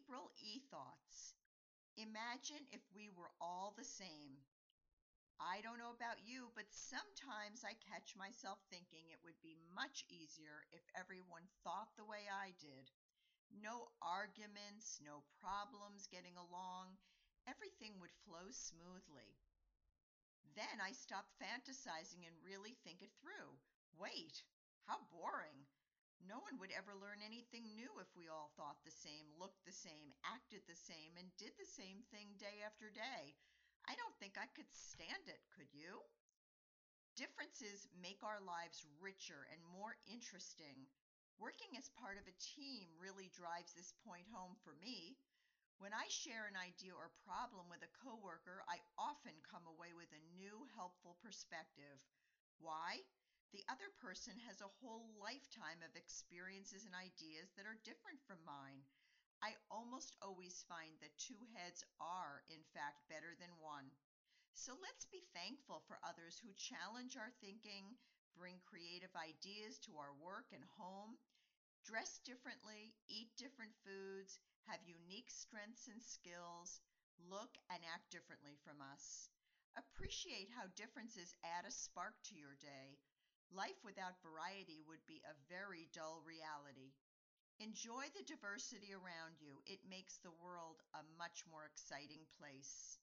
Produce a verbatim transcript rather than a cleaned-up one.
April E. Thoughts. Imagine if we were all the same. I don't know about you, but sometimes I catch myself thinking it would be much easier if everyone thought the way I did. No arguments, no problems getting along. Everything would flow smoothly. Then I stop fantasizing and really think it through. Wait, how boring! No one would ever learn anything new if we all thought the same, looked the same, acted the same, and did the same thing day after day. I don't think I could stand it, could you? Differences make our lives richer and more interesting. Working as part of a team really drives this point home for me. When I share an idea or problem with a coworker, I often come away with a new, helpful perspective. Why? The other person has a whole lifetime of experiences and ideas that are different from mine. I almost always find that two heads are, in fact, better than one. So let's be thankful for others who challenge our thinking, bring creative ideas to our work and home, dress differently, eat different foods, have unique strengths and skills, look and act differently from us. Appreciate how differences add a spark to your day. Life without variety would be a very dull reality. Enjoy the diversity around you. It makes the world a much more exciting place.